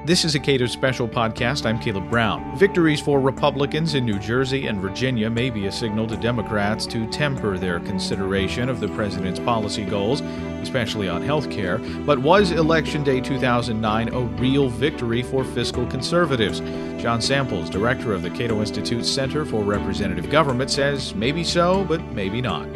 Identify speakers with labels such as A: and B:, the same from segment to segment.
A: This is a Cato Special Podcast. I'm Caleb Brown. Victories for Republicans in New Jersey and Virginia may be a signal to Democrats to temper their consideration of the president's policy goals, especially on health care. But was Election Day 2009 a real victory for fiscal conservatives? John Samples, director of the Cato Institute's Center for Representative Government, says maybe so, but maybe not.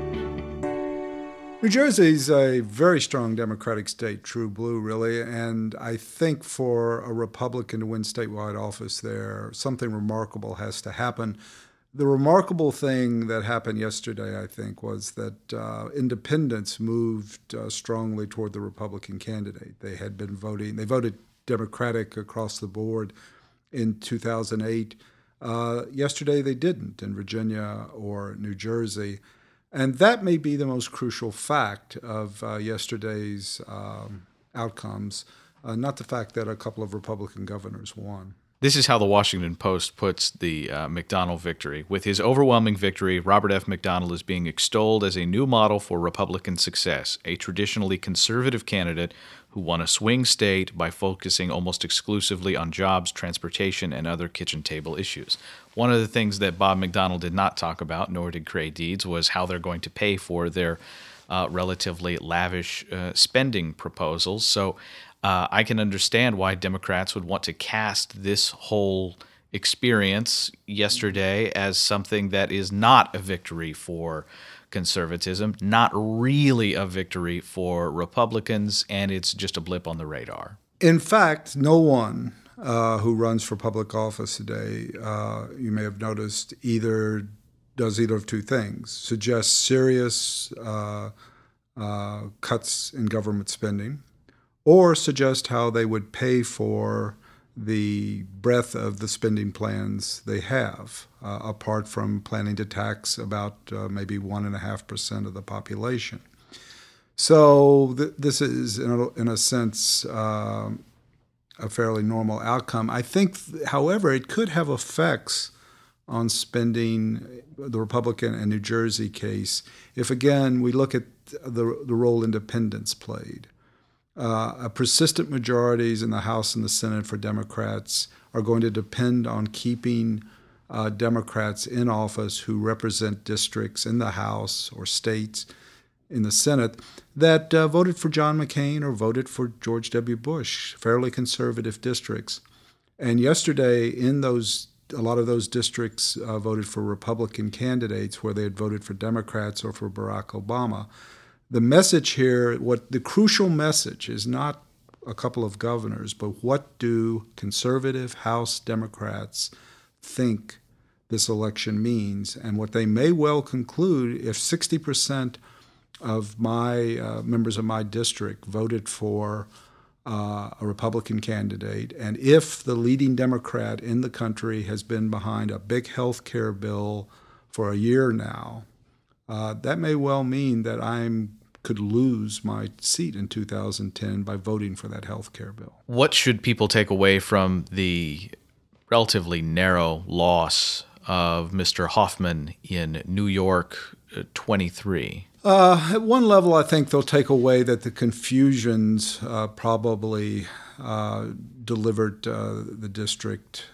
B: New Jersey's a very strong Democratic state, true blue, really, and I think for a Republican to win statewide office there, something remarkable has to happen. The remarkable thing that happened yesterday, I think, was that independents moved strongly toward the Republican candidate. They had been voting, they voted Democratic across the board in 2008. Yesterday they didn't in Virginia or New Jersey. And that may be the most crucial fact of yesterday's outcomes, not the fact that a couple of Republican governors won.
A: This is how the Washington Post puts the McDonnell victory. With his overwhelming victory, Robert F. McDonnell is being extolled as a new model for Republican success, a traditionally conservative candidate who won a swing state by focusing almost exclusively on jobs, transportation, and other kitchen table issues. One of the things that Bob McDonnell did not talk about, nor did Creigh Deeds, was how they're going to pay for their relatively lavish spending proposals. So I can understand why Democrats would want to cast this whole experience yesterday as something that is not a victory for conservatism, not really a victory for Republicans, and it's just a blip on the radar.
B: In fact, no one who runs for public office today, you may have noticed, does either of two things: suggests serious cuts in government spending, or suggest how they would pay for the breadth of the spending plans they have, apart from planning to tax about maybe 1.5% of the population. So this is, in a sense, a fairly normal outcome. I think, however, it could have effects on spending, the Republican and New Jersey case, if, again, we look at the role independents played. Persistent majorities in the House and the Senate for Democrats are going to depend on keeping Democrats in office who represent districts in the House or states in the Senate that voted for John McCain or voted for George W. Bush, fairly conservative districts. And yesterday, a lot of those districts voted for Republican candidates where they had voted for Democrats or for Barack Obama. The message here, the crucial message is not a couple of governors, but what do conservative House Democrats think this election means? And what they may well conclude, if 60% of my members of my district voted for a Republican candidate, and if the leading Democrat in the country has been behind a big health care bill for a year now, that may well mean that I could lose my seat in 2010 by voting for that health care bill.
A: What should people take away from the relatively narrow loss of Mr. Hoffman in New York 23?
B: At one level, I think they'll take away that the confusions probably delivered the district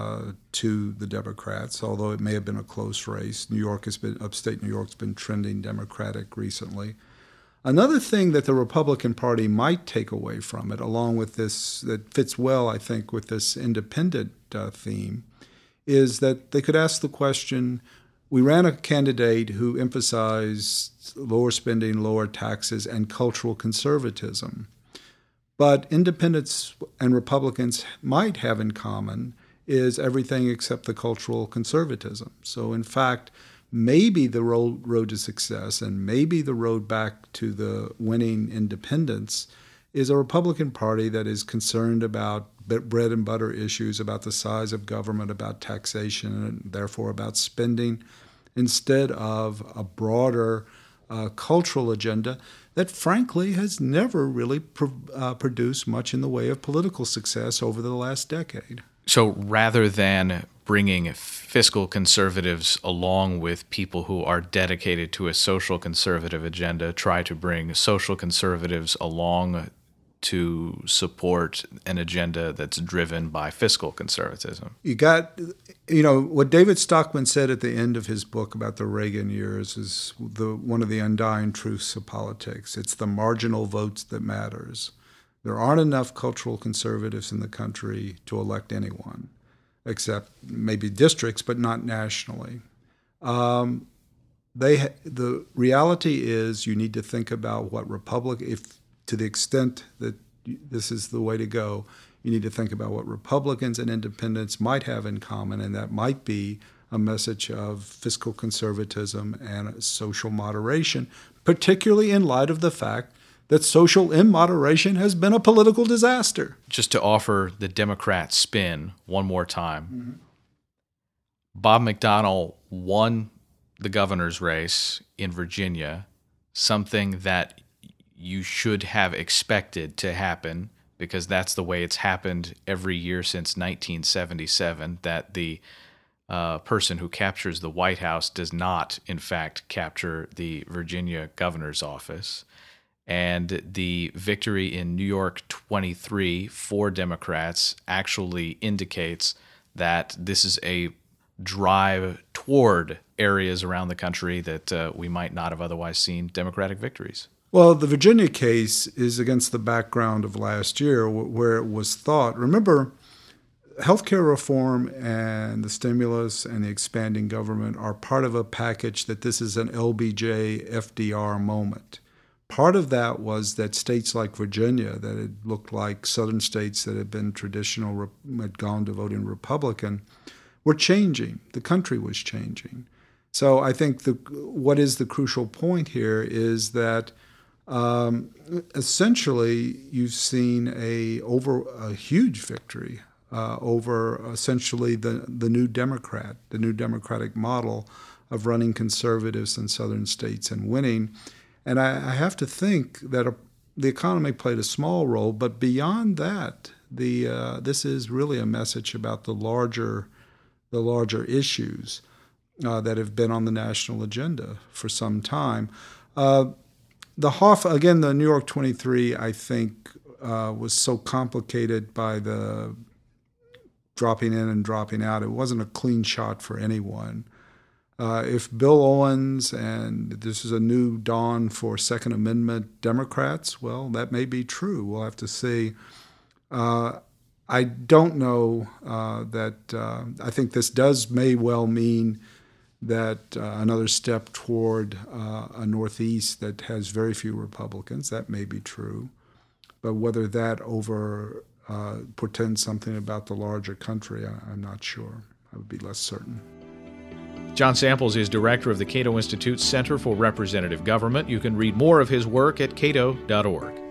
B: to the Democrats, although it may have been a close race. Upstate New York's been trending Democratic recently. Another thing that the Republican Party might take away from it, along with this, that fits well, I think, with this independent theme, is that they could ask the question, we ran a candidate who emphasized lower spending, lower taxes, and cultural conservatism. But independents and Republicans might have in common is everything except the cultural conservatism. So in fact, maybe the road to success and maybe the road back to the winning independents is a Republican Party that is concerned about bread and butter issues, about the size of government, about taxation, and therefore about spending, instead of a broader cultural agenda that, frankly, has never really produced much in the way of political success over the last decade.
A: So rather than bringing fiscal conservatives along with people who are dedicated to a social conservative agenda, try to bring social conservatives along to support an agenda that's driven by fiscal conservatism.
B: What David Stockman said at the end of his book about the Reagan years is one of the undying truths of politics. It's the marginal votes that matters. There aren't enough cultural conservatives in the country to elect anyone, except maybe districts, but not nationally. The reality is you need to think about what to the extent that this is the way to go, you need to think about what Republicans and independents might have in common, and that might be a message of fiscal conservatism and social moderation, particularly in light of the fact that social immoderation has been a political disaster.
A: Just to offer the Democrat spin one more time, Bob McDonnell won the governor's race in Virginia, something that you should have expected to happen because that's the way it's happened every year since 1977, that the person who captures the White House does not, in fact, capture the Virginia governor's office. And the victory in New York 23 for Democrats actually indicates that this is a drive toward areas around the country that we might not have otherwise seen Democratic victories.
B: Well, the Virginia case is against the background of last year where it was thought, remember, healthcare reform and the stimulus and the expanding government are part of a package that this is an LBJ FDR moment. Part of that was that states like Virginia, that had looked like southern states that had been traditional, had gone to voting Republican, were changing. The country was changing. So I think what is the crucial point here is that essentially you've seen a huge victory over essentially the new Democratic model of running conservatives in southern states and winning. And I have to think that the economy played a small role, but beyond that, this is really a message about the larger issues that have been on the national agenda for some time. The New York 23, I think, was so complicated by the dropping in and dropping out. It wasn't a clean shot for anyone. If Bill Owens and this is a new dawn for Second Amendment Democrats, well, that may be true. We'll have to see. I don't know I think this may well mean that another step toward a Northeast that has very few Republicans. That may be true. But whether that portends something about the larger country, I'm not sure. I would be less certain.
A: John Samples is director of the Cato Institute's Center for Representative Government. You can read more of his work at cato.org.